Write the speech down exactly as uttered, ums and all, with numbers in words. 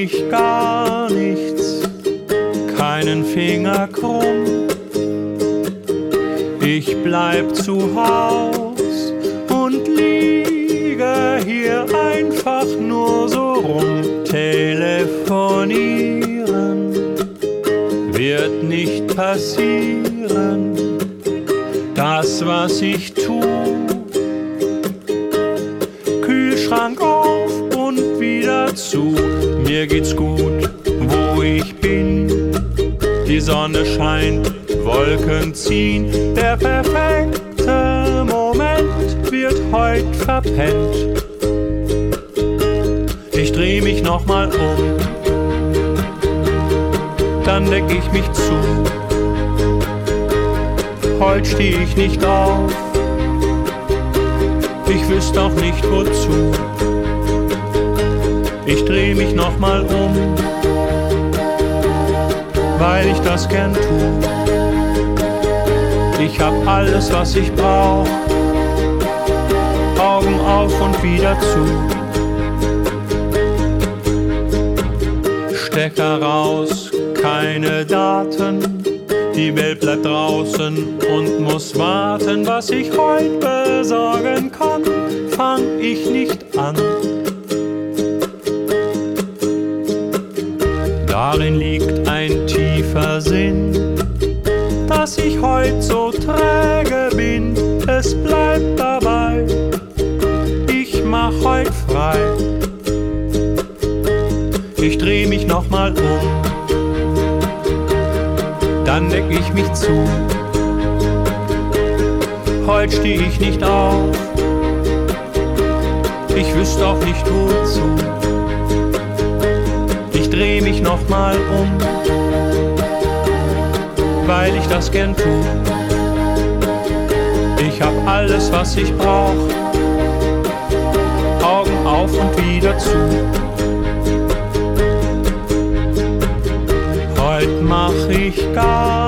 ich gar nichts, keinen Finger krumm. Ich bleib zu Haus und liege hier einfach nur so rum. Telefonieren wird nicht passieren, das was ich tu. Kühlschrank auf und wieder zu. Mir geht's gut, wo ich bin. Die Sonne scheint, Wolken ziehen. Der perfekte Moment wird heut verpennt. Ich dreh mich nochmal um, dann deck ich mich zu. Heut steh ich nicht auf, ich wüsste auch nicht wozu. Ich dreh mich nochmal um, weil ich das gern tu. Ich hab alles, was ich brauch, Augen auf und wieder zu. Stecker raus, keine Daten, die Welt bleibt draußen und muss warten. Was ich heut besorgen kann, fang ich nicht an. Darin liegt ein tiefer Sinn, dass ich heut so träge bin. Es bleibt dabei, ich mach heut frei. Ich dreh mich nochmal um, dann deck ich mich zu. Heut steh ich nicht auf, ich wüsste auch nicht wozu. Ich dreh mich nochmal um, weil ich das gern tu. Ich hab alles, was ich brauch, Augen auf und wieder zu. Heut mach ich gar